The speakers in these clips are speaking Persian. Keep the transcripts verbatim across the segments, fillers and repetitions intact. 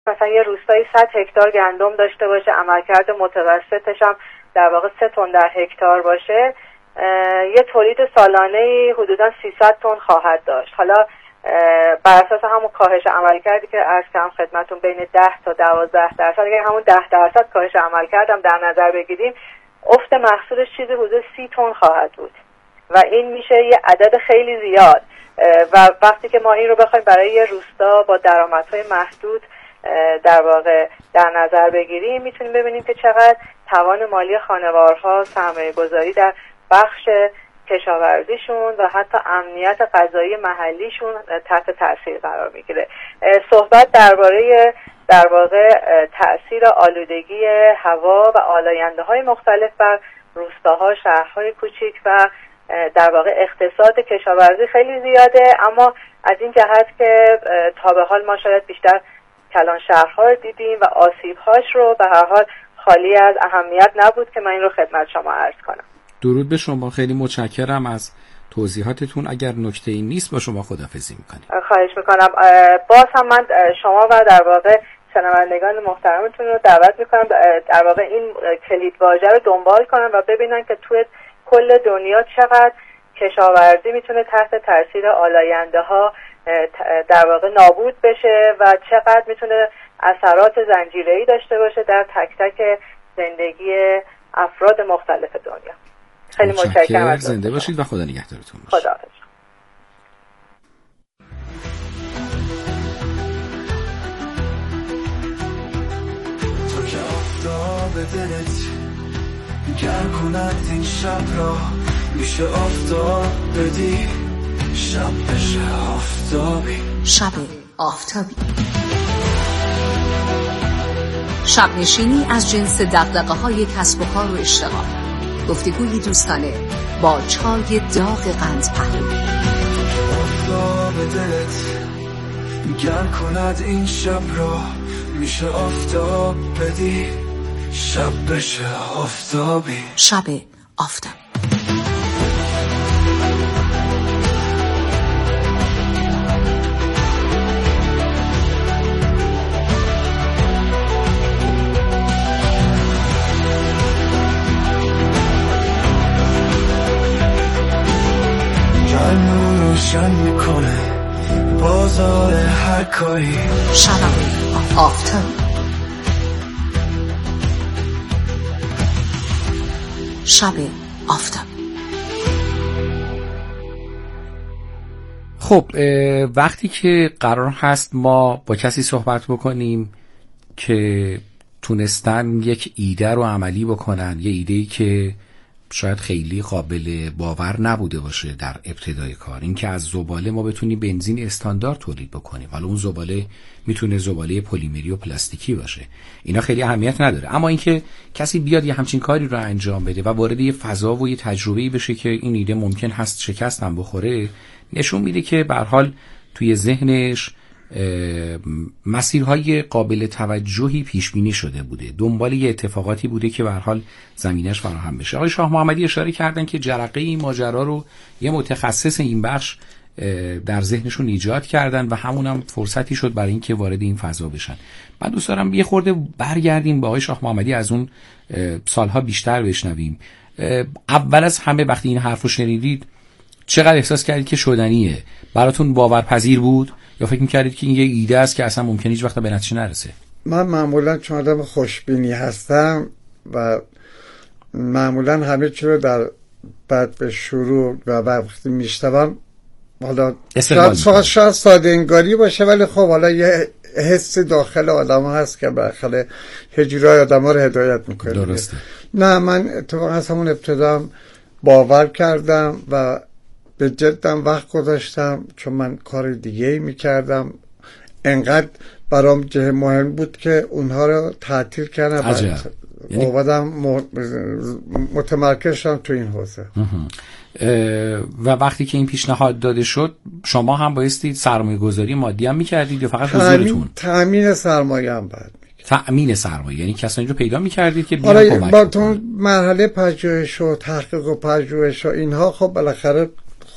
مثلا یه روستایی صد هکتار گندم داشته باشه، عملکرد متوسطش هم در واقع سه تن در هکتار باشه، یه تولید سالانه حدودا سیصد تن خواهد داشت. حالا بر اساس همون کاهش عملکردی که عرض کردم خدمتتون بین ده تا دوازده درصد، اگر همون ده درصد کاهش عملکرد هم در نظر بگیریم، افت محصولش چیزی حدود سی تن خواهد بود و این میشه یه عدد خیلی زیاد. و وقتی که ما این رو بخوایم برای یه روستا با درآمدهای محدود در واقع در نظر بگیریم، میتونیم ببینیم که چقدر توان مالی خانوارها، سرمایه گذاری در بخش کشاورزیشون و حتی امنیت غذایی محلیشون تحت تاثیر قرار میگیره. صحبت درباره در واقع تأثیر آلودگی هوا و آلاینده های مختلف بر روستاها، شهرهای کوچیک و در واقع اقتصاد کشاورزی خیلی زیاده، اما از این جهت که تا به حال ما شاید بیشتر کلان شهرها رو دیدیم و آسیبهاش رو به هر حال خالی از اهمیت نبود که من این رو خدمت شما عرض کنم. درود به شما، خیلی متشکرم از توضیحاتتون. اگر نکته‌ای نیست با شما خداحافظی میکنم. خواهش میکنم. باز هم من شما و در واقع شنوندگان محترمتون رو دعوت میکنم در واقع این کلیدواژه رو دنبال کنن و ببینن که توی کل دنیا چقدر کشاورزی میتونه تحت تاثیر آلاینده ها در واقع نابود بشه و چقدر میتونه اثرات زنجیره‌ای داشته باشه در تک تک زندگی افراد مختلف دنیا. خیلی متشکرم از زنده باشید و خدا نگهدارتون باشه. خدا حافظ. تو که آفتاب دلت گر کند این شب را، میشه آفتاب بدی شب بشه آفتابی. شب آفتابی، شب نشینی از جنس دغدغه های کسب و کار و اشتغال، گفتگوی دوستانه با چای داغ قند پهلوی. آفتاب دلت گر کند این شب را، میشه آفتاب بدی شب بشه آفتابی. شب آفتاب. روشن میکنه بازار هر کاری. شب آفتاب. شب آفتاب. خب وقتی که قرار هست ما با کسی صحبت بکنیم که تونستن یک ایده رو عملی بکنن، یه ایده‌ای که شاید خیلی قابل باور نبوده باشه در ابتدای کار، این که از زباله ما بتونیم بنزین استاندارد تولید بکنیم، حالا اون زباله میتونه زباله پلیمری و پلاستیکی باشه، اینا خیلی اهمیت نداره، اما اینکه کسی بیاد یه همچین کاری رو انجام بده و وارد یه فضا و یه تجربه‌ای بشه که این ایده ممکن هست شکست هم بخوره، نشون میده که به هر حال توی ذهنش مسیرهای قابل توجهی پیش بینی شده بوده، دنبال یه اتفاقاتی بوده که به هر حال زمینش فراهم بشه. آقای شاه محمدی اشاره کردن که جرقه این ماجرا رو یه متخصص این بخش در ذهنشون ایجاد کردن و همون هم فرصتی شد برای اینکه وارد این فضا بشن. من دوست دارم یه خورده برگردیم به آقای شاه محمدی، از اون سالها بیشتر بشنویم. اول از همه وقتی این حرفو شنیدید چقدر احساس کردید که شدنیه؟ براتون باورپذیر بود یا فکر می‌کردید که این یه ایده است که اصلا ممکنه هیچ وقت به نتیجه نرسه؟ من معمولا چون آدم خوشبینی هستم و معمولا همه چی رو در بعد به شروع و وقتی میشتم، حالا شاید, شاید ساده انگاری باشه ولی خب حالا یه حس داخل آدم هست که بالاخره هجرای آدم ها رو هدایت میکنه. درسته. نه من اتفاقا از همون ابتدا باور کردم و به جدم وقت گذاشتم، چون من کار دیگه ای میکردم، انقدر برام جه مهم بود که اونها رو تعطیل کردم و اومدم متمرکز شدم تو این حوزه. و وقتی که این پیشنهاد داده شد شما هم بایستی سرمایه گذاری مادی هم میکردید یا فقط حضورتون؟ تأمین سرمایه هم باید میکرد. تأمین سرمایه یعنی کسانی رو پیدا میکردید که بیان کمک با تو مرحله پژوهش و تحقیق و پژوهش و اینها خب بالاخره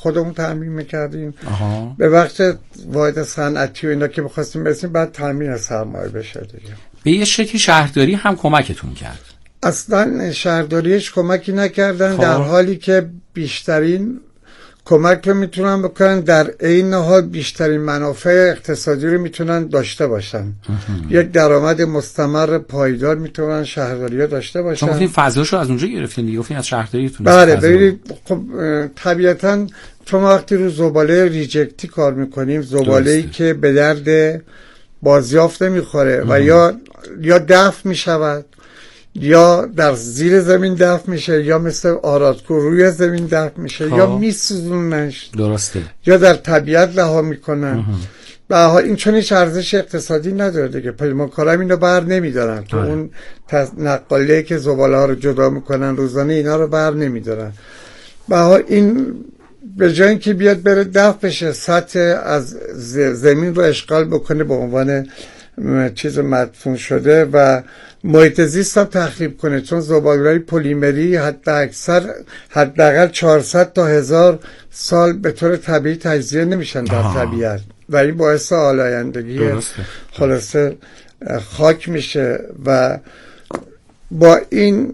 خودمون تامین میکردیم. به وقت واحد صنعتی و اینا که می‌خواستیم برسیم بعد تامین سرمایه بشه دیگه. به یه شکلی شهرداری هم کمکتون کرد؟ اصلا شهرداریش کمکی نکردن، در حالی که بیشترین کمک رو میتونن بکنن، در عین حال بیشترین منافع اقتصادی رو میتونن داشته باشن. یک درآمد مستمر پایدار میتونن شهرداری‌ها داشته باشن. شما گفتین فضاشو از اونجا گرفتین دیگه، گفتین از شهرداریتون. بله ببینید خب طبیعتاً چون وقتی رو زباله ریجکتی کار میکنیم، زباله‌ای که به درد بازیافت نمیخوره و یا یا دفع میشود یا در زیر زمین دفع میشه یا مثل آرادکو روی زمین دفع میشه خواه. یا میسوزوننش، درسته، یا در طبیعت رها میکنن. به هر حال این چون هیچ ارزش اقتصادی نداره دیگه، پیمانکارا اینو بر نمیدارن تو اون نقاله که زباله ها رو جدا میکنن روزانه اینا رو بر نمیدارن. به هر حال این به جای اینکه بیاد بره دفع بشه، سطح از زمین رو اشغال بکنه به عنوان چیز مدفون شده و محیط زیست هم تخریب کنه، چون زباله‌های پلیمری حتی اکثر حداقل چهارصد تا هزار سال به طور طبیعی تجزیه نمیشن در طبیعت و این باعث آلایندگی خلاصه خاک میشه و با این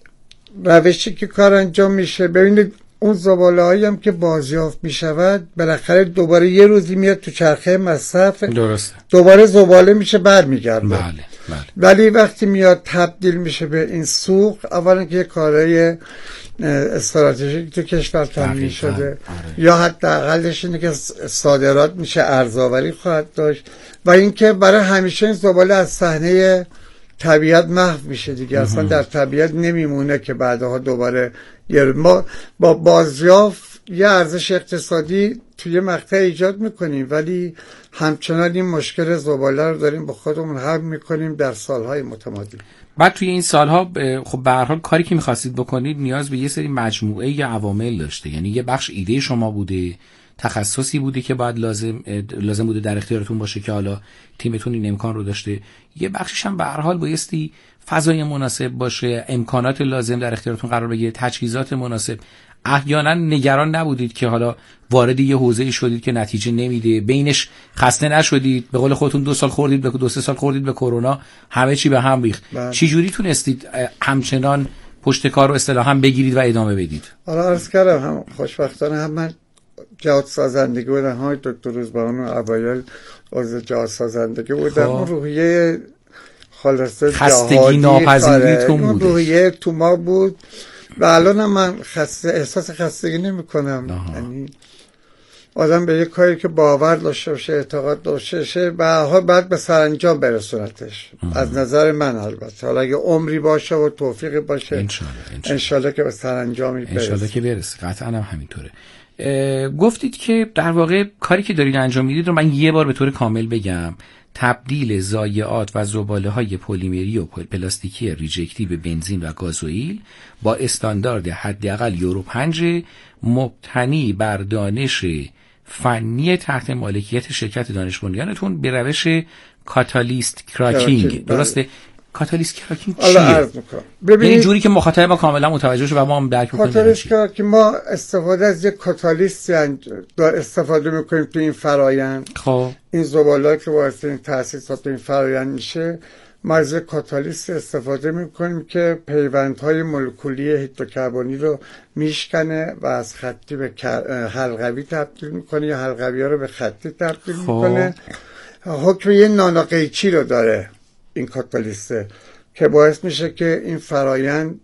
روشی که کار انجام میشه، ببینید اون زباله‌هایی هم که بازیافت میشود بالاخره دوباره یه روزی میاد تو چرخه مصرف، درسته، دوباره زباله میشه برمیگرده. بله بله. ولی وقتی میاد تبدیل میشه به این سوق، اولا که یه کارهای استراتژیک تو کشور تامین شده آره. یا حداقلش اینه که صادرات میشه، ارزآوری خواهد داشت و اینکه برای همیشه این زباله از صحنه طبیعت محو میشه دیگه، اصلا در طبیعت نمیمونه که بعدها دوباره یه ما با بازیافت یه ارزش اقتصادی توی مقطع ایجاد میکنیم ولی همچنان این مشکل زباله رو داریم با خودمون حل میکنیم در سالهای متمادی. بعد توی این سالها خب به هر حال کاری که میخواستید بکنید نیاز به یه سری مجموعه یا عوامل داشته، یعنی یه بخش ایده شما بوده، تخصصی بوده که باید لازم لازم بوده در اختیارتون باشه که حالا تیمتون این امکان رو داشته، یه بخشش هم به هر حال بایستی فضای مناسب باشه، امکانات لازم در اختیارتون قرار بگیره، تجهیزات مناسب. احیانا نگران نبودید که حالا وارد یه حوزه‌ای شدید که نتیجه نمیده، بینش خسته نشدید، به قول خودتون دو سال خوردید به دو سه سال خوردید به کرونا، همه چی به هم ریخت، چی جوری تونستید همچنان پشت کار رو اصطلاحاً بگیرید و ادامه بدید؟ حالا عرض کردم هم خوشبختانه هم من جهاد سازندگی بودم، های دکتر روزبهان و اوایل عضو جهاد سازندگی بودم، اون روحیه خلاصه خستگی ناپذیریتون بود، روحیه تو ما بود و الان من خسته احساس خستگی نمی کنم. یعنی آدم به یک کاری که باور داشته باشه، اعتقاد داشته باشه و بعد به سرانجام برسونتش، از نظر من البته، حالا اگه عمری باشه و توفیقی باشه انشالله, انشالله. انشالله که به سرانجامی برسه، انشالله که برسه، قطعا هم همینطوره. گفتید که در واقع کاری که دارید انجام میدید رو من یه بار به طور کامل بگم، تبدیل ضایعات و زباله‌های پلیمری و پلاستیکی ریجکتی به بنزین و گازوئیل با استاندارد حداقل یورو پنج مبتنی بر دانش فنی تحت مالکیت شرکت دانش بنیانتون به روش کاتالیست کراکینگ. درسته؟ کاتالیست کراکینگ چیه؟ ببینید جوری که مخاطب ما کاملا متوجه شه و ما هم درک کنیم. کاتالیست کراکینگ ما استفاده از یک کاتالیست استفاده میکنیم تو این فرآیند. خب این زباله‌ای که واسه این تأسیسات این فرآیند میشه، ما از یک کاتالیست استفاده میکنیم که پیوندهای مولکولی هیدروکربنی رو میشکنه و از خطی به حلقوی تبدیل میکنه یا حلقوی‌ها رو به خطی تبدیل میکنه. حکم یه نانوقیچی رو داره این کاتالیسته که باعث میشه که این فرایند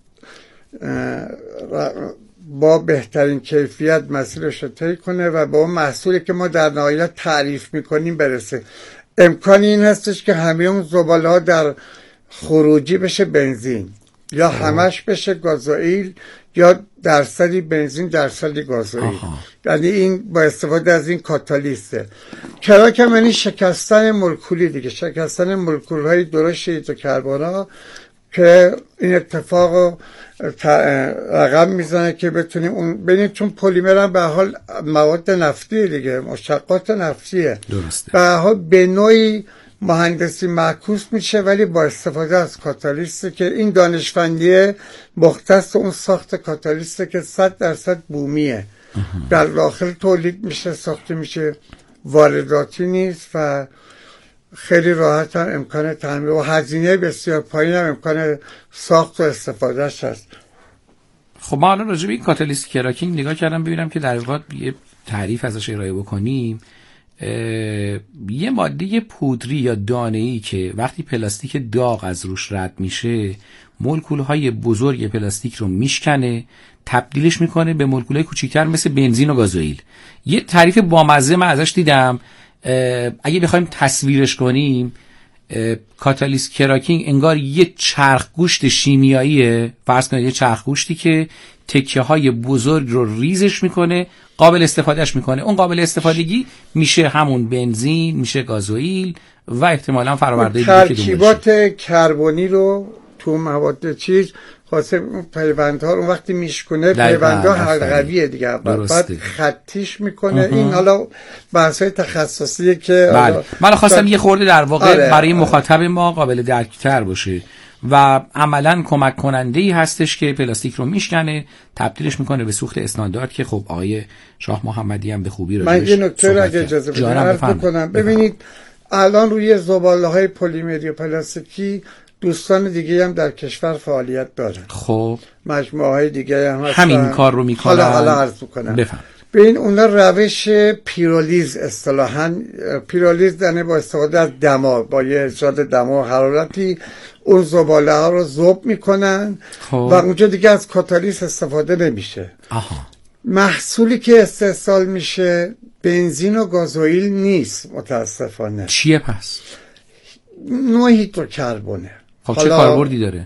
با بهترین کیفیت مسیرش رو طی کنه و با اون محصولی که ما در نهایت تعریف میکنیم برسه. امکانی این هستش که همه اون زباله ها در خروجی بشه بنزین یا همش بشه گازوئیل یا درصدی بنزین درصدی گازوئیل. یعنی این با استفاده از این کاتالیسته. کراک هم یعنی شکستن مولکولی دیگه، شکستن مولکول های درشت هیدروکربن که این اتفاق رقم میزنه که بتونیم اون ببینید، چون پلیمر هم به حال مواد نفتی دیگه، مشتقات نفتیه، درسته، به حال به نوعی مهندسی معکوس میشه ولی با استفاده از کاتالیسته که این دانشمندی مختص اون ساخت کاتالیسته که صد درصد بومیه. در داخل تولید میشه، ساخته میشه، وارداتی نیست و خیلی راحت هم امکان تامین و هزینه بسیار پایین هم امکان ساخت و استفادهش هست. خب ما الان راجع به این کاتالیست کراکینگ نگاه کردم ببینم که در واقع یه تعریف ازش ارائه بکنیم. یه ماده پودری یا دانه‌ای که وقتی پلاستیک داغ از روش رد میشه مولکول‌های بزرگ پلاستیک رو میشکنه، تبدیلش میکنه به مولکول‌های کوچیک‌تر مثل بنزین و گازوئیل. یه تعریف بامزه من ازش دیدم، اگه بخوایم تصویرش کنیم کاتالیست کراکینگ انگار یه چرخگوشت شیمیاییه. فرض کنید یه چرخگوشتی که تکه های بزرگ رو ریزش میکنه، قابل استفادهش میکنه. اون قابل استفادگی میشه همون بنزین، میشه گازوئیل و احتمالاً فرآورده دیگه که ترکیبات کربنی رو تو مواد چیز خاصه پیوندها رو وقتی میشکنه پیوندها حلقویه دیگه، بعد خطیش میکنه. اه. این حالا بحثای تخصصیه که بله. من خواستم یه خورده در واقع آره. برای مخاطب ما قابل درک‌تر باشه و عملاً کمک کننده‌ای هستش که پلاستیک رو میشکنه، تبدیلش میکنه به سوخت استاندارد که خب آقای شاه محمدی هم به خوبی راجعش من یه نکته رو اگه اجازه بدید عرض بکنم. ببینید الان روی زباله‌های پلیمری و پلاستیکی دوستان دیگه هم در کشور فعالیت دارن. خب مجموعه های دیگه هم هستن همین کار رو میکنن. حالا حالا عرض بکنم بفهم. ببین اونا روش پیرولیز اصطلاحاً پیرولیز دنه با استفاده از دما، با یه ایجاد دما و حرارتی اون زباله ها رو ذوب میکنن خب. و اونجا دیگه از کاتالیز استفاده نمیشه. آها. محصولی که استحصال میشه بنزین و گازوئیل نیست متاسفانه. چیه پس؟ نوع هیدروکربونه. خب چه کاربردی داره؟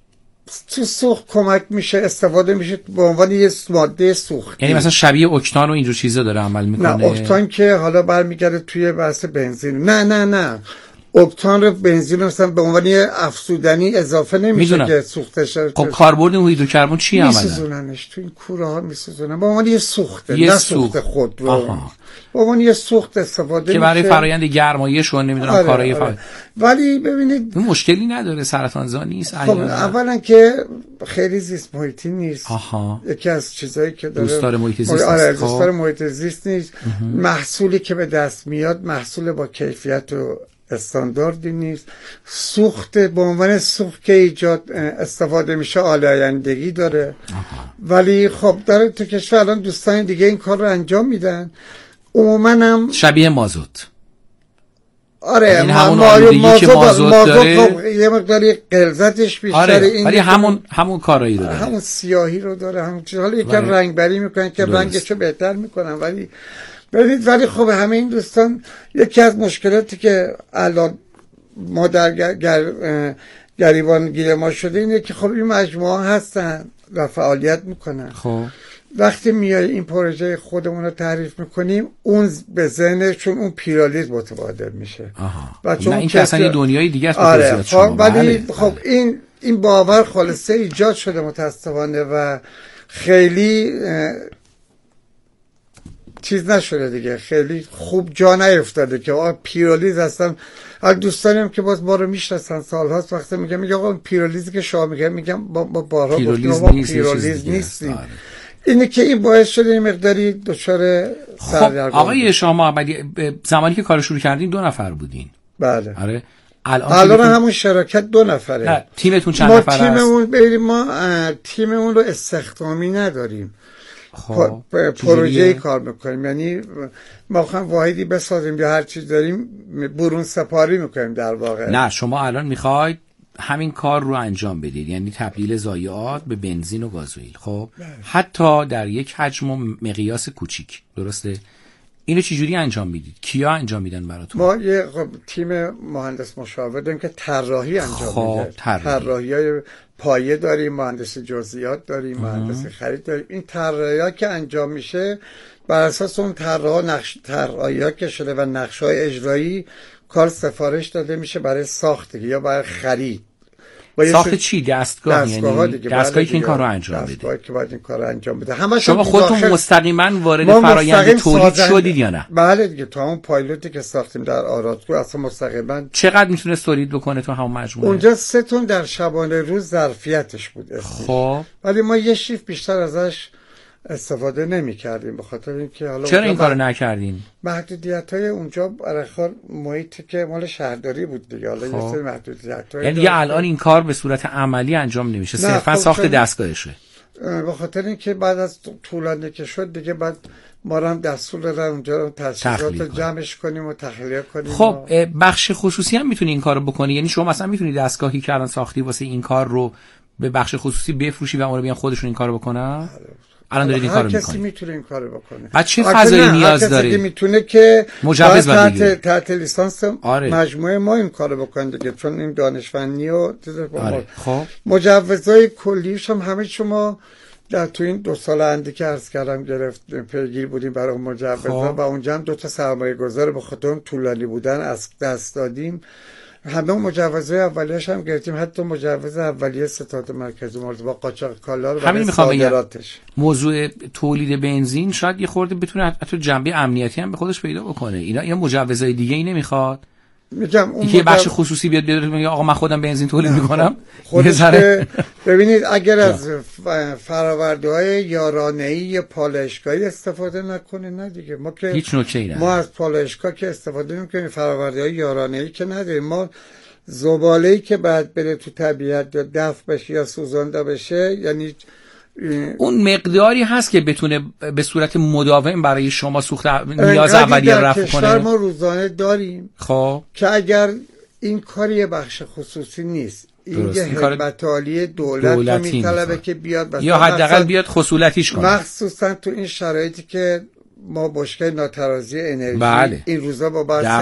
تو سوخت کمک میشه، استفاده میشه به عنوان یه ماده سوختی. یعنی مثلا شبیه اکتان و اینجور چیزا داره عمل میکنه؟ نه اکتان که حالا برمیگرده توی بحث بنزین. نه نه نه اکتان رو بنزین رو مثلا به عنوان یه افسودنی اضافه نمیشه میدونم. که سوختش. خب کاربرد اون هیدروکربن چیه عملا؟ میسوزوننش تو این کوره ها میسوزونن به عنوان یه سوخته، نه سوخت خود رو. به عنوان یه سوخت استفاده که برای فرآیند گرمایش و نمیدونم آره، کارهای آره. فا... ولی ببینید مشکلی نداره، سرطانزا نیست. خب اولا که خیلی زیست محیطی نیست. آها. یکی از چیزایی که داره دوستدار محیط زیست آره دوستدار محیط زیست نیست. محصولی که به دست میاد محصول با کیفیت و استانداردی نیست. سوخت به عنوان سوخت که ایجاد استفاده میشه آلایندگی داره. آها. ولی خب داره تو کشور الان دوستان دیگه این کار رو انجام میدن. عموما هم شبیه مازوت. آره این همون آلودگی که مازوت داره خب یه مقداری غلظتش بیشتره. آره. این ولی همون همون کارایی داره، همون سیاهی رو داره، همون چیز. حالا یکم رنگبری میکنن که رنگشو بهتر میکنن ولی ببینید ولی خب همه این دوستان یکی از مشکلاتی که الان ما در گر... گر... گریبان گیر ما شده اینه که خب این مجموعه هستن و فعالیت میکنن. خب وقتی میای این پروژه خودمون رو تعریف میکنیم اون به ذهنشون اون پیرولیز متبادر میشه. و چون نه این که اصلا یه دنیای دیگه است. آره خب ولی خب این این باور خالصه ایجاد شده متاسفانه و خیلی چیز نشده دیگه، خیلی خوب جا نیفتاده که آقا پیرولیز هستن. اگه دوستانی هم که باز ما رو میشناسن سالهاست وقتی میگم میگم آقا پیرولیزی که شما میگم میگم با با بارها گفتیم ما پیرولیز نیستیم. آره. اینه که این باعث شده این مقداری دچار سردرگمی. خب آقای شاه محمدی زمانی که کار شروع کردین دو نفر بودین. بله. آره. الان الان همون شراکت دو نفره. نه تیمتون چند ما نفر است؟ تیممون ببینیم ما تیممون رو استخدامی نداریم. خب پروژه‌ای کار میکنیم، یعنی ما خواهیم واحدی بسازیم یا هر چیز داریم برون سپاری میکنیم در واقع. نه شما الان میخواید همین کار رو انجام بدید، یعنی تبدیل ضایعات به بنزین و گازوئیل. خب حتی در یک حجم و مقیاس کوچیک، درسته؟ اینو چجوری انجام میدید؟ کیا انجام میدن براتون؟ ما یه خب تیم مهندس مشاور داریم که طراحی انجام خب میده. طراحی‌های پایه داریم، مهندس جزئیات داریم، مهندس خرید داریم. این طراحی‌ها که انجام میشه بر اساس اون طراحا نقش طراحی‌ها که شده و نقش‌های اجرایی کار سفارش داده میشه برای ساخت یا برای خرید. ساخت چی؟ دستگاه، یعنی دستگاهی که این کار رو انجام بده. دستگاهی که باید این کار رو انجام بده. همه شما خودتون مستقیما وارد فرآیند تولید شدید یا نه؟ بله دیگه، تو همون پایلوتی که ساختیم در آرادگو اصلا مستقیما. چقدر میتونه تولید بکنه تو همون مجموعه؟ اونجا سه تن در شبانه روز ظرفیتش بود. خب ولی ما یه شیفت بیشتر ازش استفاده نمی‌کردیم، به خاطر اینکه حالا چرا این کارو نکردین؟ محدودیت‌های اونجا برای محیطی که مال شهرداری بود دیگه، حالا یه سری محدودیت‌ها. یعنی دیگه الان این کار به صورت عملی انجام نمیشه، صرفا خب ساخت دستگاهشه. به خاطر اینکه بعد از طولانی که شد دیگه بعد ما هم دستور دادن اونجا رو تجهیزات رو جمعش کنیم و تخلیه کنیم. خب و... بخش خصوصی هم میتونی این کارو بکنی، یعنی شما مثلا میتونی دستگاهی که الان ساختی واسه این کار رو به بخش خصوصی بفروشی و اون رو بیان خودشون این کارو بکنن؟ الان دارید این کارو میکنید. هر کسی میتونه این کارو بکنه. بعد چه فضایی نیاز داره؟ هر کسی میتونه که مجوز بگیره. تحت لیسانس آره. مجموعه ما این کارو بکنه دیگه، چون این دانشمندی و آره. خب مجوزهای کلیش هم همه شما در تو این دو سال اندی که عرض کردم گرفت پیگیر بودیم برای مجوزها خب. و اونجا هم دو تا سرمایه گذار به خاطر طولانی بودن از دست دادیم. همه مجوزهای اولیه‌اش هم گرفتیم، حتی مجوز اولیه ستاد مرکزی مورد با قاچاق کالا رو برای صادراتش. موضوع تولید بنزین شاید یه خورده بتونه حتی جنبه امنیتی هم به خودش پیدا بکنه. اینا یا مجوزهای دیگه ای نمیخواد؟ میگم اون یه بخش خصوصی بیاد بیاد میگه آقا من خودم بنزین تولید میکنم. خودش ببینید اگر از فرآورده‌های یارانه‌ای یا پالایشگاهی استفاده نکنه نه دیگه، ما که هیچ نکته‌ای نه. ما از پالایشگاه که استفاده نمی‌کنیم، فرآورده‌های یارانه‌ای که نداریم. ما زباله‌ای که بعد بره تو طبیعت یا دفع بشه یا سوزانده بشه، یعنی اون مقداری هست که بتونه به صورت مداوم برای شما سوخت نیاز اولیه رفع کنه. ما روزانه داریم خب که اگر این کاری بخش خصوصی نیست، این یه حکمت عالی دولت رو میطلبه که بیاد یا حداقل بیاد خصولتیش کنه، مخصوصا تو این شرایطی که ما مشکل ناترازی انرژی بله. این روزا با بحث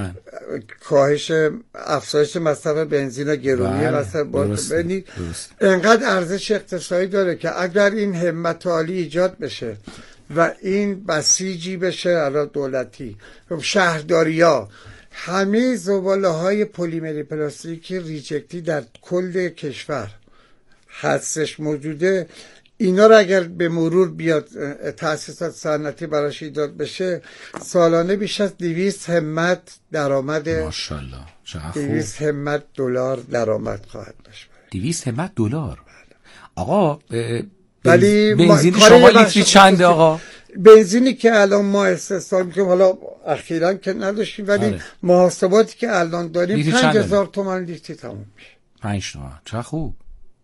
کاهش افزایش مصرف بنزین و گرونی مثلا ببینید انقدر ارزش اقتصادی داره که اگر این همت عالی ایجاد بشه و این بسیجی بشه علا دولتی شهرداریا، همه زباله‌های پلیمری پلاستیکی ریجکتی در کل کشور هستش موجوده، اینا رو اگر به مرور بیاد تأسیسات صنعتی براش ایجاد بشه، سالانه بیش از دویست همت درآمد ماشاءالله دویست همت دلار درآمد خواهد داشت. دویست همت دلار آقا. ولی بنزین شما لیتری چنده آقا؟ بنزینی که الان ما استثمار میکنیم، حالا اخیراً که نداشتیم ولی آره. محاسباتی که الان داریم پنج هزار تومان لیتری تموم میشه. پنج تومان چه خوب.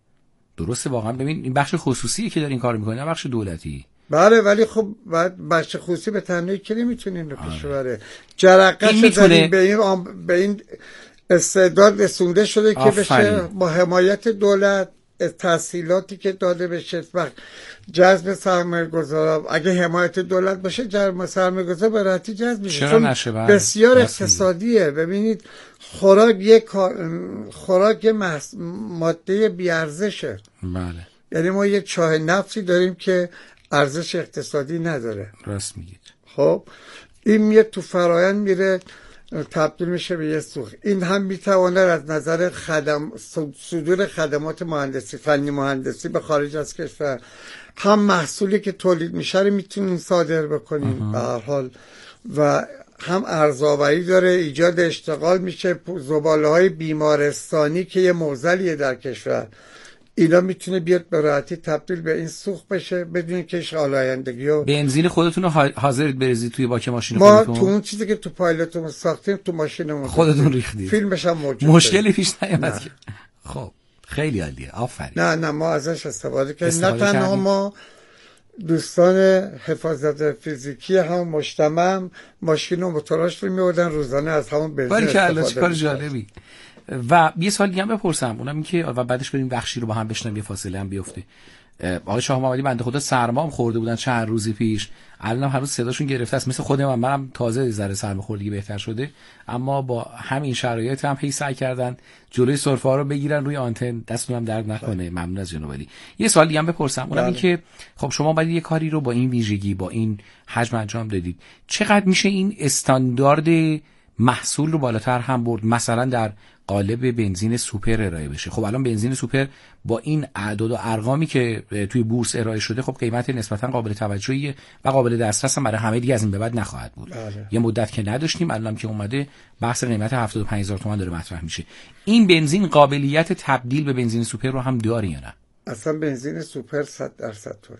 درسته واقعا. ببین این بخش خصوصیه که داره این کار میکنه نه بخش دولتی. بله ولی خب بعد بخش خصوصی به تنهایی که نمیتونه اینو پیش ببره. جرقه‌اش میتونه به این آم... به این استعداد رسونده شده که بشه با حمایت دولت تسهیلاتی که داده بشه وقت جذب سرمایه‌گذار، اگه حمایت دولت باشه جذب سرمایه‌گذار به راحتی جذب میشه، چون بسیار اقتصادیه. ببینید خوراک یک خوراک محس... ماده بی ارزشه. بله. یعنی ما یک چاه نفتی داریم که ارزش اقتصادی نداره. راست میگید. خب این میاد تو فرایند میره تبدیل میشه به یه سوخت. این هم میتواند از نظر خدم صدور خدمات مهندسی فنی مهندسی به خارج از کشور، هم محصولی که تولید میشه رو میتونیم صادر بکنیم به هر حال، و هم ارزآوری داره، ایجاد اشتغال میشه. زباله‌های بیمارستانی که یه معضلیه در کشور، اینا میتونه بیاد به راحتی تبدیل به این سوخت بشه بدون کش آلایندگی. و بنزین خودتون رو حاضرید بریزید توی باک ماشین ما خودتون؟ ما تو اون چیزی که تو پایلوتمون ساختیم تو ماشینمون خودتون ریختید؟ فیلمش هم موجود. مشکلی پیش نیامد که؟ خب خیلی عالیه، آفرین. نه نه ما ازش استفاده کردیم. نه تنها ما، دوستان حفاظت فیزیکی هم مجتمع ماشین و موتوراش رو میوردن روزانه از همون بنزین استفاده. چه کار جالبی. و یه سوال دیگه هم بپرسم، اونم این که و بعدش بریم بخشی رو با هم بشنویم، یه فاصله هم بیفته. آقای شاه محمدی بنده خدا سرما هم خورده بودن چند روزی پیش، الان هم هنوز صداشون گرفته است، مثل خودم هم منم تازه ذره سرما خوردگی بهتر شده، اما با همین شرایط هم هی سعی کردن جلوی سرفه ها رو بگیرن روی آنتن. دستتون هم درد نکنه. ممنون از جناب علی. یه سوال دیگه هم بپرسم، اونم این که خب شما باید یه کاری رو با این ویژگی با این حجم انجام دادید، چقدر میشه این استاندارد محصول رو بالاتر هم برد، مثلا در قالب بنزین سوپر ارائه بشه؟ خب الان بنزین سوپر با این اعداد و ارقامی که توی بورس ارائه شده خب قیمت نسبتا قابل توجهیه و قابل دسترس هم برای همه دیگه از این به بعد نخواهد بود. بله. یه مدت که نداشتیم، الان که اومده بحث قیمت هفتاد و پنج هزار تومان داره مطرح میشه. این بنزین قابلیت تبدیل به بنزین سوپر رو هم داره یا نه؟ اصلا بنزین سوپر صد درصد تولید میشه.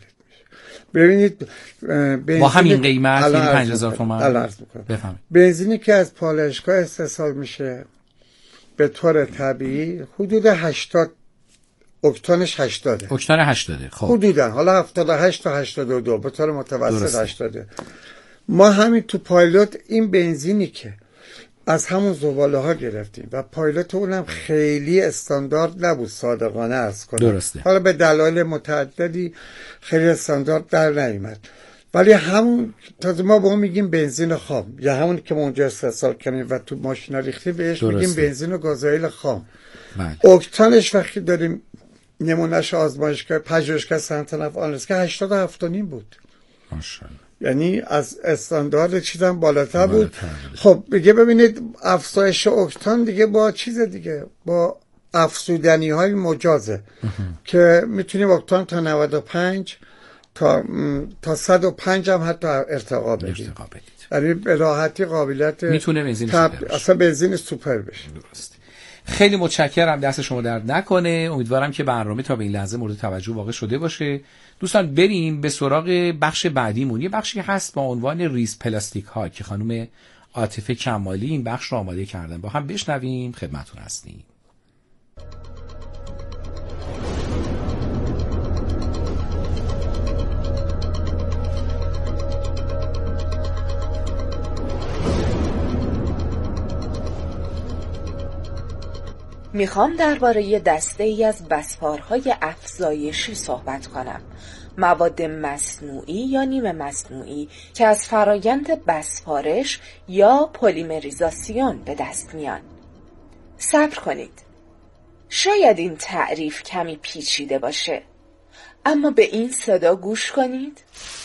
ببینید با همین قیمت یعنی پنج هزار تومان بفهمید بنزینی که از پالایشگاه استحصال میشه به طور طبیعی حدود هشتاد اکتانش هشتاده اکتان هشتاده خب حدودا حالا هفتاد و هشت تا هشتاد و دو به طور متوسط هشتاده. ما همین تو پایلوت این بنزینی که از همون زباله ها گرفتیم و پایلوت اونم خیلی استاندارد نبود، صادقانه عرض کنم. درسته. حالا به دلایل متعددی خیلی استاندارد در نیامد، ولی همون تازه ما به اون میگیم بنزین خام، یا همون که ما اونجا استحصال کنیم و تو ماشینا ریختیم بهش میگیم بنزین و گازوئیل خام. بله. اکتانش وقتی داریم نمونهش آزمایشگاه پژوهشگاه صنعت نفت آنالیز که هشتاد و هفت و نیم بود. ماشاءالله. یعنی از استاندارد چیزم بالاتر بود. خب دیگه ببینید افزایش اکتان دیگه با چیز دیگه با افزودنی های مجازه که میتونیم اکتان تا نود و پنج تا تا صد و پنج هم حتی ارتقا بدیم. یعنی به راحتی قابلیت میتونه بنزین تب... اصلا بنزین سوپر بشه. درست. خیلی متشکرم، دست شما درد نکنه. امیدوارم که برنامه تا به این لحظه مورد توجه واقع شده باشه. دوستان بریم به سراغ بخش بعدیمون. یه بخشی هست با عنوان ریز پلاستیک ها که خانم عاطفه کمالی این بخش رو آماده کردن، با هم بشنویم. خدمتتون هستیم. میخوام درباره دسته ای از بسپارهای افزایشی صحبت کنم. مواد مصنوعی یا نیمه مصنوعی که از فرایند بسپارش یا پلیمریزاسیون به دست میان. صبر کنید. شاید این تعریف کمی پیچیده باشه، اما به این صدا گوش کنید.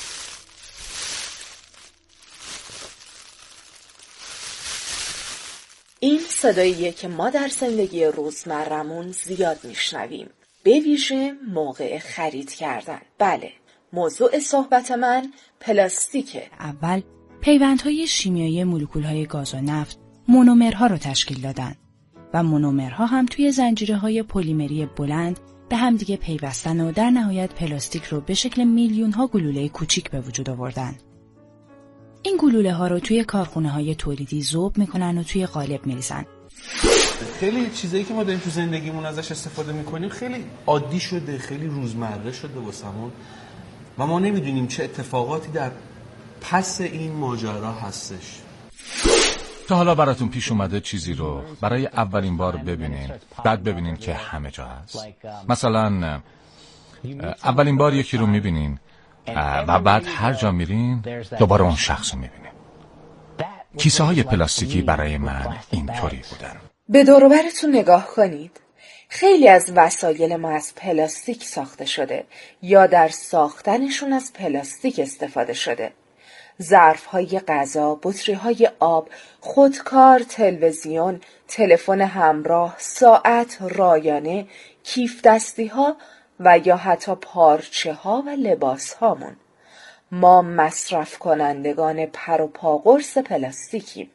این صداییه که ما در زندگی روزمرمون زیاد میشنویم، به ویژه موقع خرید کردن. بله، موضوع صحبت من پلاستیکه. اول پیوندهای شیمیایی مولکولهای گاز و نفت مونومرها رو تشکیل دادن و مونومرها هم توی زنجیره‌های پلیمری بلند به هم دیگه پیوستن و در نهایت پلاستیک رو به شکل میلیون‌ها گلوله کوچیک به وجود آوردن. این گلوله ها رو توی کارخونه های تولیدی ذوب میکنن و توی قالب میریزن. خیلی چیزایی که ما داریم تو زندگیمون ازش استفاده میکنیم خیلی عادی شده، خیلی روزمره شده واسمون و ما نمیدونیم چه اتفاقاتی در پس این ماجرا هستش. تا حالا براتون پیش اومده چیزی رو برای اولین بار ببینین بعد ببینین که همه جا هست؟ مثلا اولین بار یکی رو میبینین و بعد هر جا میرین دوباره اون شخص رو میبینین. کیسه های پلاستیکی برای من اینطوری بودن. به دور و برتون نگاه کنید. خیلی از وسایل ما از پلاستیک ساخته شده یا در ساختنشون از پلاستیک استفاده شده. ظرف‌های غذا، بطری‌های آب، خودکار، تلویزیون، تلفن همراه، ساعت، رایانه، کیف دستی‌ها و یا حتی پارچه ها و لباس هامون. ما مصرف کنندگان پر و پا قرص پلاستیکیم.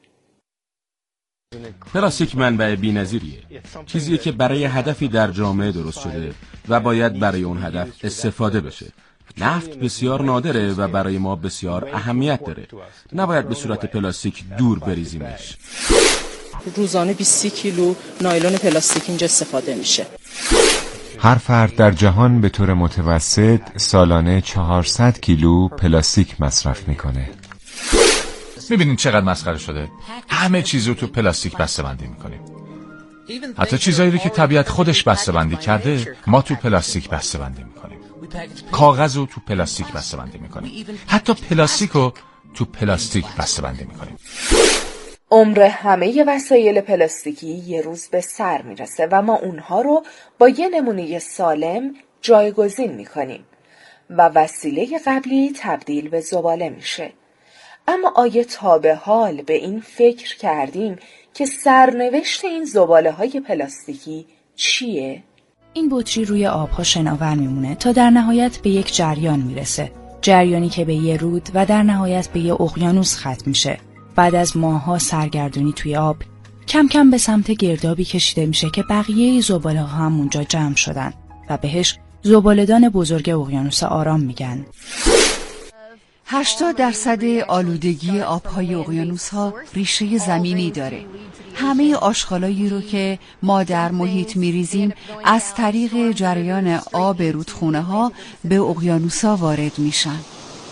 پلاستیک منبع بی‌نظیریه. چیزیه که برای هدفی در جامعه درست شده و باید برای اون هدف استفاده بشه. نفت بسیار نادره و برای ما بسیار اهمیت داره. نباید به صورت پلاستیک دور بریزیمش. روزانه بیست کیلو نایلون پلاستیک اینجا استفاده میشه. هر فرد در جهان به طور متوسط سالانه چهارصد کیلو پلاستیک مصرف میکنه. میبینید چقدر مسخره شده؟ همه چیز رو تو پلاستیک بسته‌بندی میکنیم. حتی چیزایی رو که طبیعت خودش بسته‌بندی کرده ما تو پلاستیک بسته‌بندی میکنیم. کاغذ رو تو پلاستیک بسته‌بندی میکنیم. حتی پلاستیک رو تو پلاستیک بسته‌بندی میکنیم. عمر همه وسایل پلاستیکی یه روز به سر میرسه و ما اونها رو با یه نمونه سالم جایگزین میکنیم و وسیله قبلی تبدیل به زباله میشه. اما آیا تا به حال به این فکر کردیم که سرنوشت این زباله های پلاستیکی چیه؟ این بطری روی آبها شناور میمونه تا در نهایت به یک جریان میرسه. جریانی که به یه رود و در نهایت به یه اقیانوس ختم میشه. بعد از ماه‌ها سرگردونی توی آب کم کم به سمت گردابی کشیده میشه که بقیه زباله ها هم اونجا جمع شدن و بهش زباله‌دان بزرگ اقیانوس آرام میگن. هشتاد درصد آلودگی آبهای اقیانوس‌ها ریشه زمینی داره. همه آشغالایی رو که ما در محیط میریزیم از طریق جریان آب رودخونه‌ها به اقیانوس‌ها وارد میشن.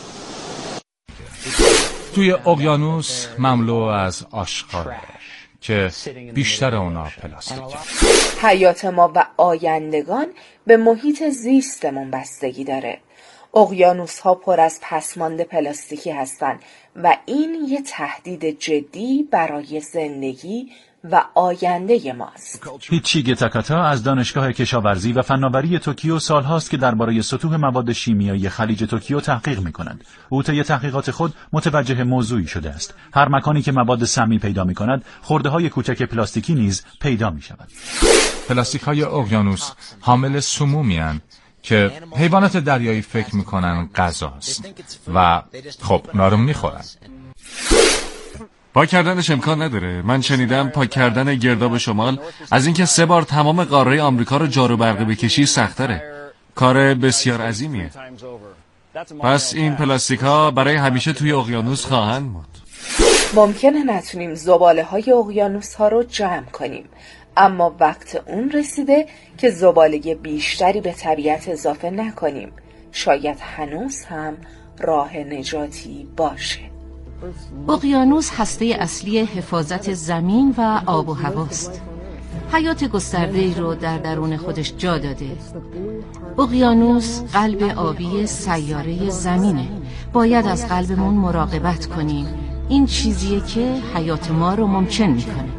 توی اقیانوس مملو از آشغاله که بیشتر اونا پلاستیکه. حیات ما و آیندگان به محیط زیستمون بستگی داره. اقیانوس ها پر از پسماند پلاستیکی هستن و این یه تهدید جدی برای زندگی و آینده ماست. هیچیگه تاکاتا از دانشگاه کشاورزی و فناوری توکیو سالهاست که درباره سطوح مواد شیمیایی خلیج توکیو تحقیق می‌کند. او طی تحقیقات خود متوجه موضوعی شده است. هر مکانی که مواد سمی پیدا می‌کند، خرده‌های کوچک پلاستیکی نیز پیدا می‌شود. پلاستیک‌های اقیانوس حامل سمومی‌اند که حیوانات دریایی فکر می‌کنن غذاست و خب اونا رو می‌خورن. پاک کردنش امکان نداره. من شنیدم پاک کردن گرداب شمال از اینکه سه بار تمام قاره آمریکا رو جارو برقی بکشی سخت‌تره. کار بسیار عظیمیه. پس این پلاستیک ها برای همیشه توی اقیانوس خواهند موند. ممکنه نتونیم زباله های اقیانوس ها رو جمع کنیم، اما وقت اون رسیده که زباله بیشتری به طبیعت اضافه نکنیم. شاید هنوز هم راه نجاتی باشه. اقیانوس هسته اصلی حفاظت زمین و آب و هواست. حیات گسترده‌ای رو در درون خودش جا داده. اقیانوس قلب آبی سیاره زمینه. باید از قلبمون مراقبت کنیم. این چیزیه که حیات ما رو ممکن میکنه.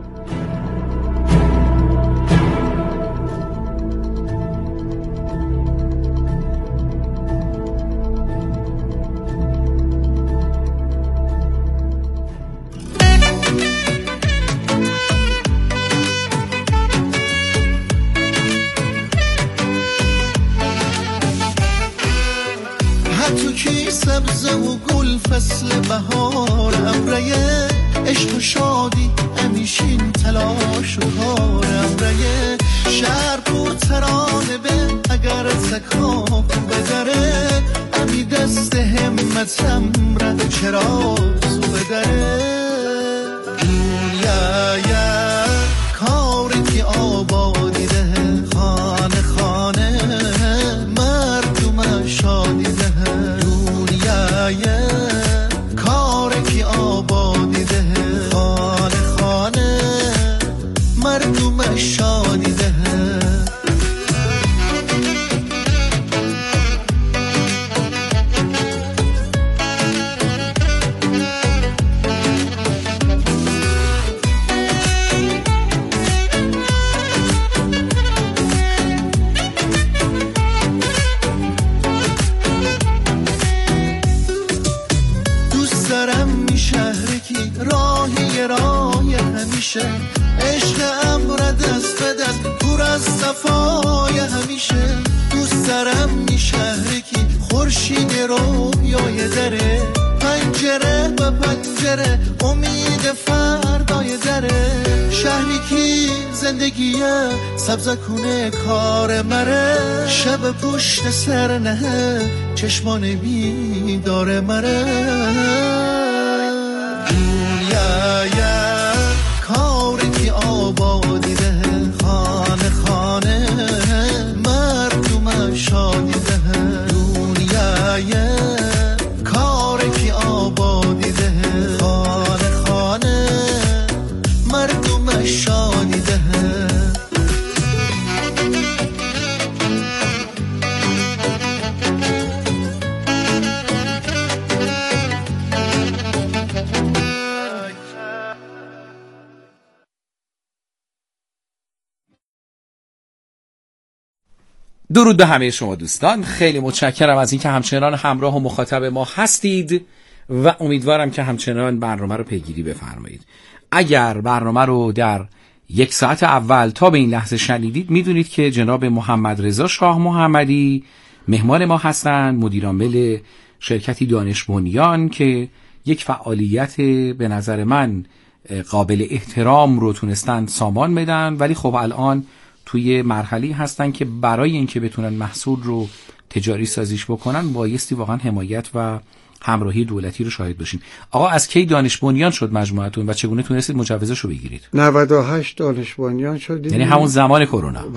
سبزه و گل فصل بهار امره عشق و شادی همیشین تلاش و کار امره شهر پر ترانه به اگر زکا بدره امی دست همتم را چرا سو بدره دنیا کاری که آبادی ده خانه خانه مردم شادی ده کاری که آبادی ده خانه خانه مردم شادی ده عشق امر دست به دست پر از صفای همیشه دوست دارم می شهری که خورشید رویای دره پنجره و پنجره امید فردای دره شهری که زندگیه سبز کنه کار مره شب پشت سر نه چشمان بی داره مره دنیا کاری که آبادی ده خانه خانه مردم شادی ده دنیا کاری که آبادی ده خانه خانه مردم شادی ده درود به همه شما دوستان، خیلی متشکرم از اینکه همچنان همراه و مخاطب ما هستید و امیدوارم که همچنان برنامه رو پیگیری بفرمایید. اگر برنامه رو در یک ساعت اول تا به این لحظه شنیدید میدونید که جناب محمد رضا شاه محمدی مهمان ما هستند، مدیر عامل شرکتی دانش بنیان که یک فعالیت به نظر من قابل احترام رو تونستن سامان بدن، ولی خب الان توی مرحله هستن که برای اینکه بتونن محصول رو تجاری سازیش بکنن بایستی واقعا حمایت و همراهی دولتی رو شاهد باشیم. آقا از کی دانش بنیان شد مجموعتون و چگونه تونستید مجوزش رو بگیرید؟ نود و هشت دانش بنیان شدیم، یعنی همون زمان کرونا.